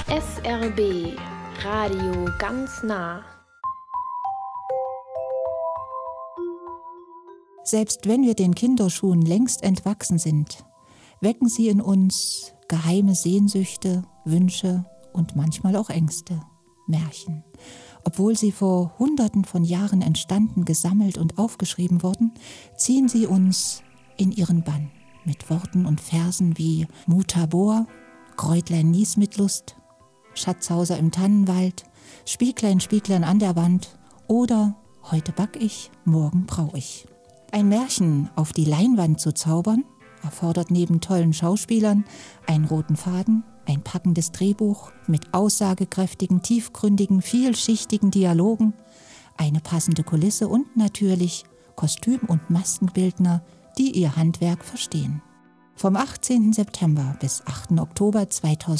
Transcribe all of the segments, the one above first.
SRB Radio ganz nah. Selbst wenn wir den Kinderschuhen längst entwachsen sind, wecken sie in uns geheime Sehnsüchte, Wünsche und manchmal auch Ängste, Märchen. Obwohl sie vor Hunderten von Jahren entstanden, gesammelt und aufgeschrieben wurden, ziehen sie uns in ihren Bann mit Worten und Versen wie Mutabor, Kräutlein nies mit Lust, Schatzhauser im Tannenwald, Spieglein, Spieglein an der Wand oder Heute back ich, morgen brauch ich. Ein Märchen auf die Leinwand zu zaubern, erfordert neben tollen Schauspielern einen roten Faden, ein packendes Drehbuch mit aussagekräftigen, tiefgründigen, vielschichtigen Dialogen, eine passende Kulisse und natürlich Kostüm- und Maskenbildner, die ihr Handwerk verstehen. Vom 18. September bis 8. Oktober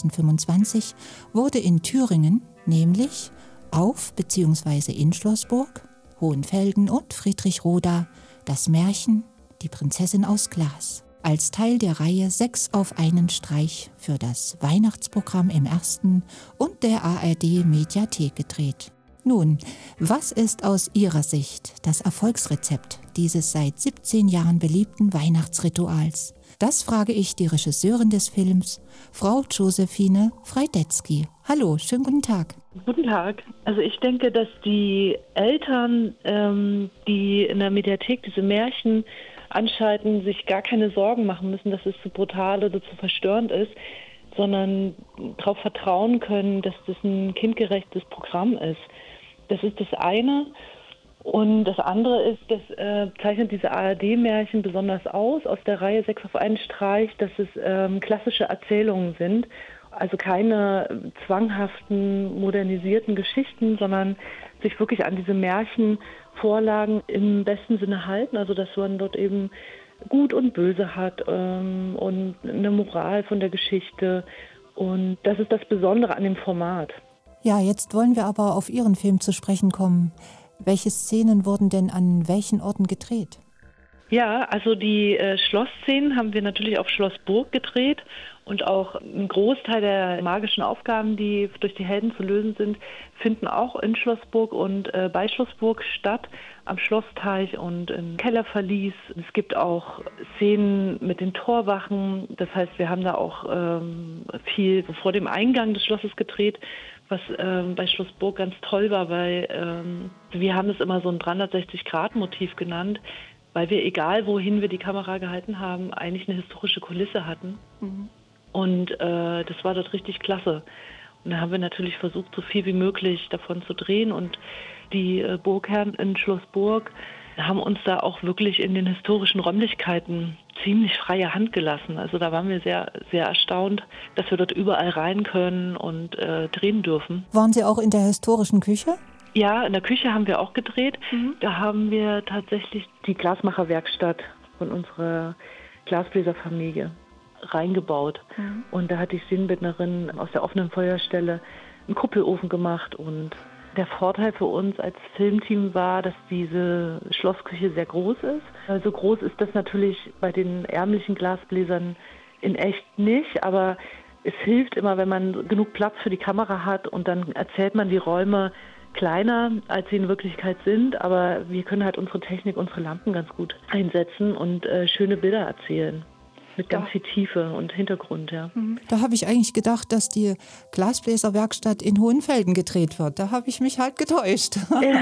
2025 wurde in Thüringen, nämlich auf bzw. in Schlossburg, Hohenfelden und Friedrichroda, das Märchen Die Prinzessin aus Glas als Teil der Reihe 6 auf einen Streich für das Weihnachtsprogramm im Ersten und der ARD-Mediathek gedreht. Nun, was ist aus Ihrer Sicht das Erfolgsrezept dieses seit 17 Jahren beliebten Weihnachtsrituals? Das frage ich die Regisseurin des Films, Frau Josephine Fraidetzky. Hallo, schönen guten Tag. Guten Tag. Also ich denke, dass die Eltern, die in der Mediathek diese Märchen anschalten, sich gar keine Sorgen machen müssen, dass es zu brutal oder zu verstörend ist, sondern darauf vertrauen können, dass das ein kindgerechtes Programm ist. Das ist das eine. Und das andere ist, das zeichnet diese ARD-Märchen besonders aus der Reihe 6 auf einen Streich, dass es klassische Erzählungen sind. Also keine zwanghaften, modernisierten Geschichten, sondern sich wirklich an diese Märchenvorlagen im besten Sinne halten. Also dass man dort eben Gut und Böse hat und eine Moral von der Geschichte. Und das ist das Besondere an dem Format. Ja, jetzt wollen wir aber auf Ihren Film zu sprechen kommen. Welche Szenen wurden denn an welchen Orten gedreht? Ja, also die Schlossszenen haben wir natürlich auf Schlossburg gedreht und auch ein Großteil der magischen Aufgaben, die durch die Helden zu lösen sind, finden auch in Schlossburg und bei Schlossburg statt, am Schlossteich und im Kellerverlies. Es gibt auch Szenen mit den Torwachen, das heißt, wir haben da auch viel vor dem Eingang des Schlosses gedreht, was bei Schlossburg ganz toll war, weil wir haben es immer so ein 360-Grad-Motiv genannt, weil wir, egal wohin wir die Kamera gehalten haben, eigentlich eine historische Kulisse hatten. Mhm. Und das war dort richtig klasse. Und da haben wir natürlich versucht, so viel wie möglich davon zu drehen. Und die Burgherren in Schlossburg haben uns da auch wirklich in den historischen Räumlichkeiten ziemlich freie Hand gelassen. Also da waren wir sehr, sehr erstaunt, dass wir dort überall rein können und drehen dürfen. Waren Sie auch in der historischen Küche? Ja, in der Küche haben wir auch gedreht. Mhm. Da haben wir tatsächlich die Glasmacherwerkstatt von unserer Glasbläserfamilie reingebaut. Mhm. Und da hat die Szenenbildnerin aus der offenen Feuerstelle einen Kuppelofen gemacht. Und der Vorteil für uns als Filmteam war, dass diese Schlossküche sehr groß ist. So groß ist das natürlich bei den ärmlichen Glasbläsern in echt nicht, aber es hilft immer, wenn man genug Platz für die Kamera hat und dann erzählt man die Räume kleiner, als sie in Wirklichkeit sind, aber wir können halt unsere Technik, unsere Lampen ganz gut einsetzen und schöne Bilder erzählen. Mit ganz viel Tiefe und Hintergrund, ja. Da habe ich eigentlich gedacht, dass die Glasbläserwerkstatt in Hohenfelden gedreht wird. Da habe ich mich halt getäuscht.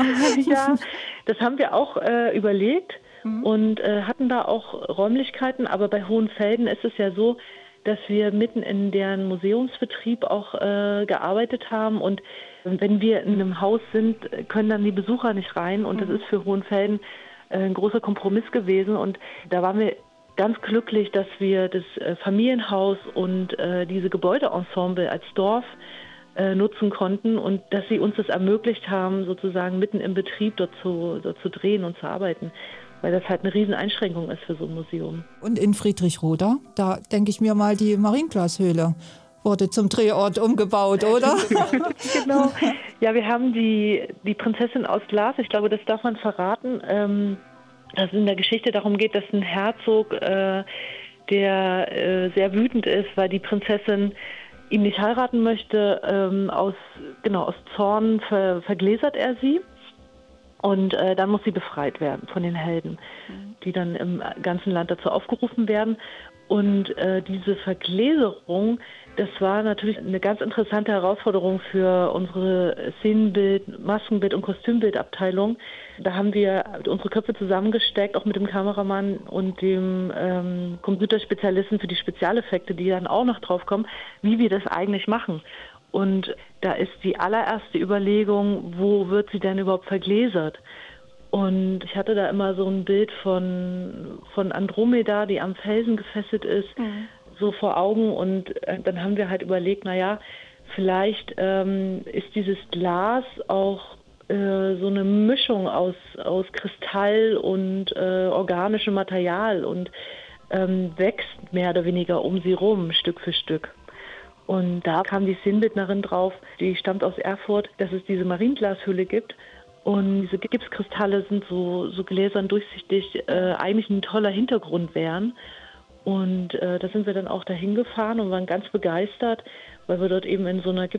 Ja, das haben wir auch überlegt und hatten da auch Räumlichkeiten. Aber bei Hohenfelden ist es ja so, dass wir mitten in deren Museumsbetrieb auch gearbeitet haben. Und wenn wir in einem Haus sind, können dann die Besucher nicht rein. Und das ist für Hohenfelden ein großer Kompromiss gewesen. Und da waren wir ganz glücklich, dass wir das Familienhaus und diese Gebäudeensemble als Dorf nutzen konnten und dass sie uns das ermöglicht haben, sozusagen mitten im Betrieb dort zu drehen und zu arbeiten, weil das halt eine riesen Einschränkung ist für so ein Museum. Und in Friedrichroda, da denke ich mir mal, die Marienglashöhle wurde zum Drehort umgebaut, oder? Genau. Ja, wir haben die Prinzessin aus Glas, ich glaube, das darf man verraten, dass es in der Geschichte darum geht, dass ein Herzog, der sehr wütend ist, weil die Prinzessin ihn nicht heiraten möchte, aus Zorn vergläsert er sie. Und dann muss sie befreit werden von den Helden, die dann im ganzen Land dazu aufgerufen werden. Und diese Vergläserung, das war natürlich eine ganz interessante Herausforderung für unsere Szenenbild-, Maskenbild- und Kostümbildabteilung. Da haben wir unsere Köpfe zusammengesteckt, auch mit dem Kameramann und dem Computerspezialisten für die Spezialeffekte, die dann auch noch draufkommen, wie wir das eigentlich machen. Und da ist die allererste Überlegung, wo wird sie denn überhaupt vergläsert? Und ich hatte da immer so ein Bild von Andromeda, die am Felsen gefesselt ist, so vor Augen. Und dann haben wir halt überlegt, vielleicht ist dieses Glas auch so eine Mischung aus Kristall und organischem Material und wächst mehr oder weniger um sie rum, Stück für Stück. Und da kam die Szenenbildnerin drauf, die stammt aus Erfurt, dass es diese Marienglashülle gibt. Und diese Gipskristalle sind so gläsern durchsichtig, eigentlich ein toller Hintergrund wären. Und da sind wir dann auch dahin gefahren und waren ganz begeistert, weil wir dort eben in so einer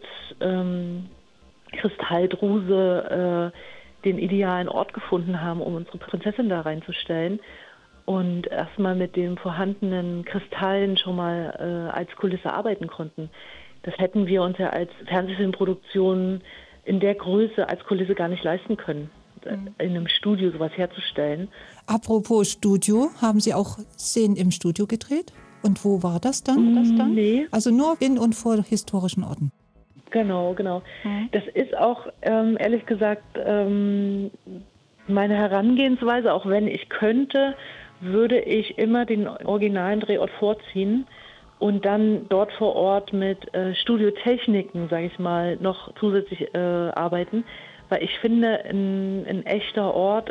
Kristalldruse den idealen Ort gefunden haben, um unsere Prinzessin da reinzustellen. Und erstmal mit den vorhandenen Kristallen schon mal als Kulisse arbeiten konnten. Das hätten wir uns ja als Fernsehfilmproduktion in der Größe als Kulisse gar nicht leisten können, in einem Studio sowas herzustellen. Apropos Studio, haben Sie auch Szenen im Studio gedreht? Und wo war das dann? Nee. Also nur in und vor historischen Orten? Genau. Das ist auch, ehrlich gesagt, meine Herangehensweise, auch wenn ich könnte, würde ich immer den originalen Drehort vorziehen und dann dort vor Ort mit Studiotechniken, sage ich mal, noch zusätzlich arbeiten. Weil ich finde, ein echter Ort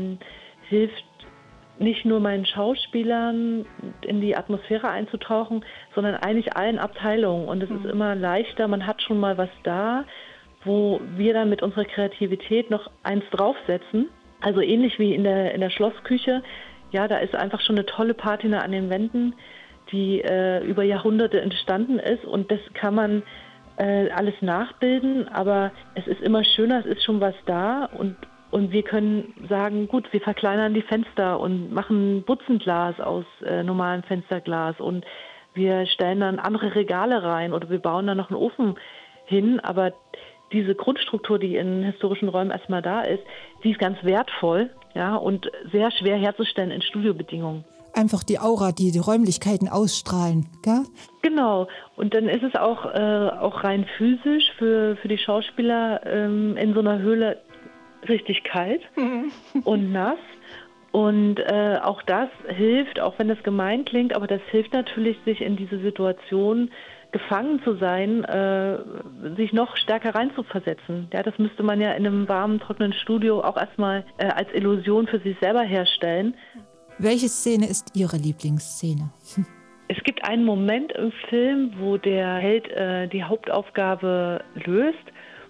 hilft nicht nur meinen Schauspielern in die Atmosphäre einzutauchen, sondern eigentlich allen Abteilungen. Und es ist immer leichter, man hat schon mal was da, wo wir dann mit unserer Kreativität noch eins draufsetzen. Also ähnlich wie in der Schlossküche. Ja, da ist einfach schon eine tolle Patina an den Wänden, die über Jahrhunderte entstanden ist. Und das kann man alles nachbilden, aber es ist immer schöner, es ist schon was da. Und wir können sagen, gut, wir verkleinern die Fenster und machen Butzenglas aus normalem Fensterglas. Und wir stellen dann andere Regale rein oder wir bauen dann noch einen Ofen hin. Aber diese Grundstruktur, die in historischen Räumen erstmal da ist, die ist ganz wertvoll, ja, und sehr schwer herzustellen in Studiobedingungen. Einfach die Aura, die Räumlichkeiten ausstrahlen, gell? Genau. Und dann ist es auch rein physisch für die Schauspieler in so einer Höhle richtig kalt und nass. Und auch das hilft, auch wenn das gemein klingt, aber das hilft natürlich, sich in diese Situation gefangen zu sein, sich noch stärker reinzuversetzen. Ja, das müsste man ja in einem warmen, trockenen Studio auch erstmal als Illusion für sich selber herstellen. Welche Szene ist Ihre Lieblingsszene? Es gibt einen Moment im Film, wo der Held die Hauptaufgabe löst.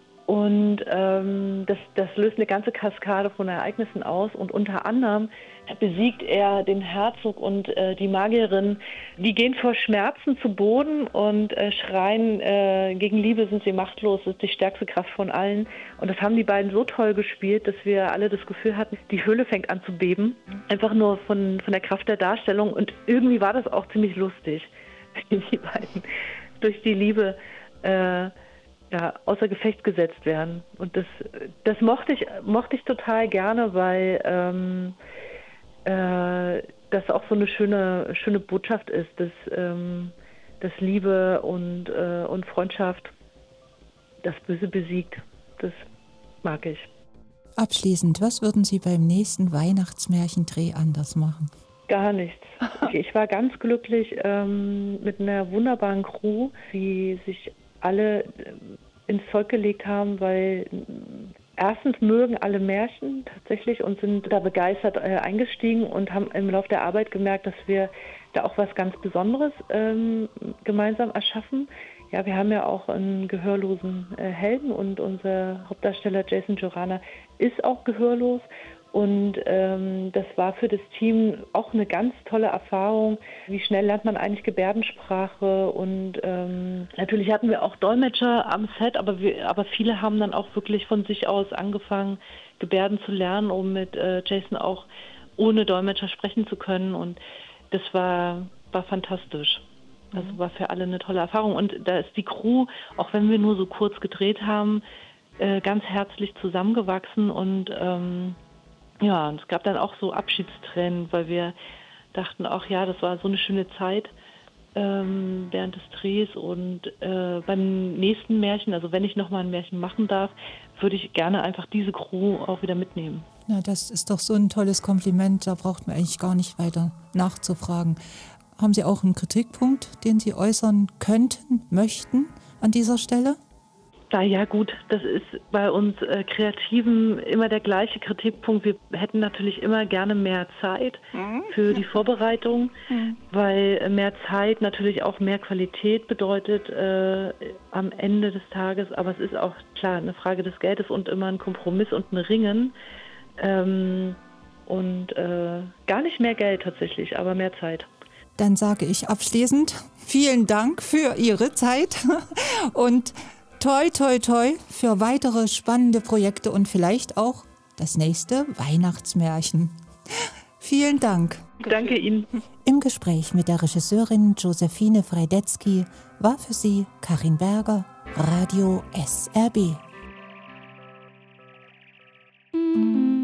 Und das löst eine ganze Kaskade von Ereignissen aus. Und unter anderem besiegt er den Herzog und die Magierin. Die gehen vor Schmerzen zu Boden und schreien, gegen Liebe sind sie machtlos, das ist die stärkste Kraft von allen. Und das haben die beiden so toll gespielt, dass wir alle das Gefühl hatten, die Höhle fängt an zu beben. Einfach nur von der Kraft der Darstellung. Und irgendwie war das auch ziemlich lustig, wie die beiden durch die Liebe außer Gefecht gesetzt werden. Und das mochte ich total gerne, weil das auch so eine schöne Botschaft ist, dass Liebe und Freundschaft das Böse besiegt. Das mag ich. Abschließend, was würden Sie beim nächsten Weihnachtsmärchendreh anders machen? Gar nichts. Ich war ganz glücklich mit einer wunderbaren Crew, die sich alle ins Zeug gelegt haben, weil erstens mögen alle Märchen tatsächlich und sind da begeistert eingestiegen und haben im Laufe der Arbeit gemerkt, dass wir da auch was ganz Besonderes gemeinsam erschaffen. Ja, wir haben ja auch einen gehörlosen Helden und unser Hauptdarsteller Jason Jorana ist auch gehörlos Und das war für das Team auch eine ganz tolle Erfahrung. Wie schnell lernt man eigentlich Gebärdensprache? Und natürlich hatten wir auch Dolmetscher am Set, aber viele haben dann auch wirklich von sich aus angefangen, Gebärden zu lernen, um mit Jason auch ohne Dolmetscher sprechen zu können. Und das war fantastisch. Das war für alle eine tolle Erfahrung. Und da ist die Crew, auch wenn wir nur so kurz gedreht haben, ganz herzlich zusammengewachsen. Und und es gab dann auch so Abschiedstränen, weil wir dachten auch, ja, das war so eine schöne Zeit während des Drehs. Und beim nächsten Märchen, also wenn ich nochmal ein Märchen machen darf, würde ich gerne einfach diese Crew auch wieder mitnehmen. Na, das ist doch so ein tolles Kompliment, da braucht man eigentlich gar nicht weiter nachzufragen. Haben Sie auch einen Kritikpunkt, den Sie äußern könnten, möchten an dieser Stelle? Ja gut, das ist bei uns Kreativen immer der gleiche Kritikpunkt. Wir hätten natürlich immer gerne mehr Zeit für die Vorbereitung, weil mehr Zeit natürlich auch mehr Qualität bedeutet am Ende des Tages. Aber es ist auch klar eine Frage des Geldes und immer ein Kompromiss und ein Ringen. Gar nicht mehr Geld tatsächlich, aber mehr Zeit. Dann sage ich abschließend vielen Dank für Ihre Zeit und toi, toi, toi für weitere spannende Projekte und vielleicht auch das nächste Weihnachtsmärchen. Vielen Dank. Danke Ihnen. Im Gespräch mit der Regisseurin Josephine Freidetzky war für Sie Karin Berger, Radio SRB.